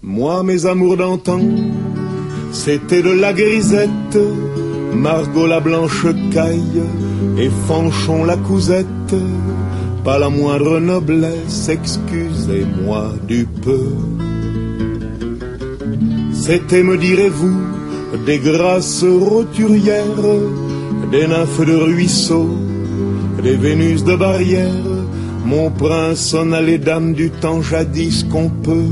Moi, mes amours d'antan, c'était de la grisette, Margot la blanche caille et Fanchon la cousette. Pas la moindre noblesse, excusez-moi du peu. C'était, me direz-vous, des grâces roturières, des nymphes de ruisseau, des Vénus de barrière. Mon prince en a les dames du temps jadis qu'on peut.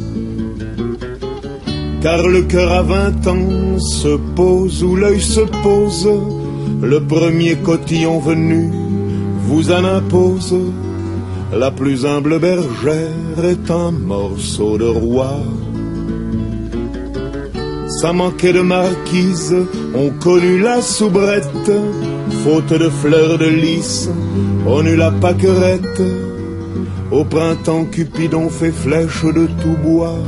Car le cœur à 20 ans se pose où l'œil se pose. Le premier cotillon venu vous en impose. La plus humble bergère est un morceau de roi. Ça manquait de marquise, on connut la soubrette. Faute de fleurs de lys, on eut la pâquerette. Au printemps, Cupidon fait flèche de tout bois.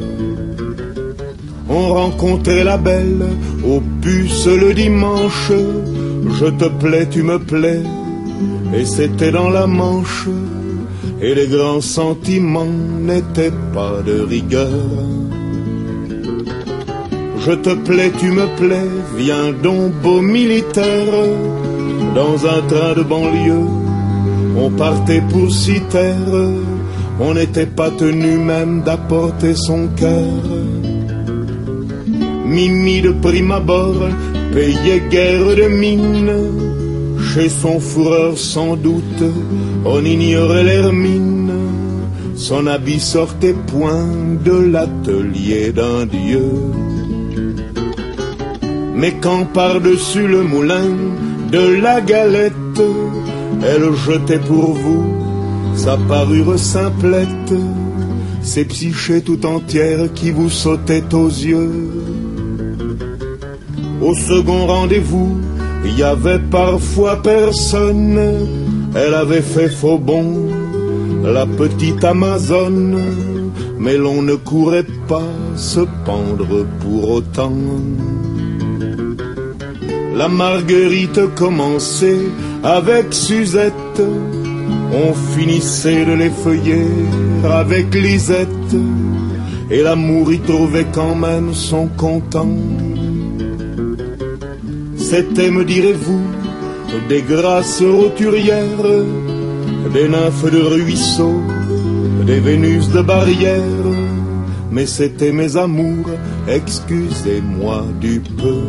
On rencontrait la belle aux puces le dimanche. Je te plais, tu me plais, et c'était dans la Manche. Et les grands sentiments n'étaient pas de rigueur. Je te plais, tu me plais, viens donc beau militaire. Dans un train de banlieue, on partait pour Citerre. On n'était pas tenu même d'apporter son cœur. Mimi de prime abord payait guère de mine. Chez son fourreur sans doute on ignorait l'hermine. Son habit sortait point de l'atelier d'un dieu. Mais quand par-dessus le moulin de la galette, elle jetait pour vous sa parure simplette, ces psychés tout entières qui vous sautaient aux yeux. Au second rendez-vous, il y avait parfois personne. Elle avait fait faux bond, la petite Amazone, mais l'on ne courait pas se pendre pour autant. La Marguerite commençait avec Suzette, on finissait de les feuiller avec Lisette, et l'amour y trouvait quand même son content. C'était, me direz-vous, des grâces roturières, des nymphes de ruisseau, des Vénus de barrière. Mais c'était mes amours, excusez-moi du peu.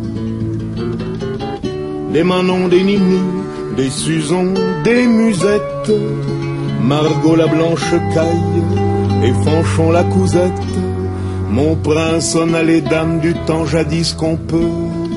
Des Manon, des Nini, des Suzon, des Musettes, Margot la blanche caille et Fanchon la cousette. Mon prince en a les dames du temps jadis qu'on peut.